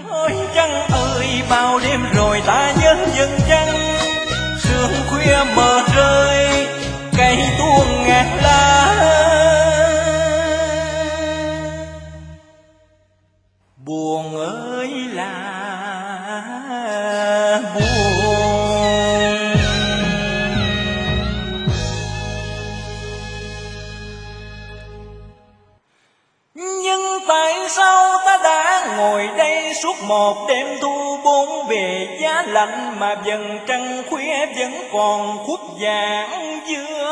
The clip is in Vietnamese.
Ôi trăng ơi, bao đêm rồi ta nhớ dần trăng, sương khuya mờ rơi cây tuôn ngàn lá. Buồn ơi là buồn. Nhưng tại sao ta đã ngồi đây suốt một đêm thu bốn về giá lạnh, mà dần trăng khuya vẫn còn khuất vàng dương.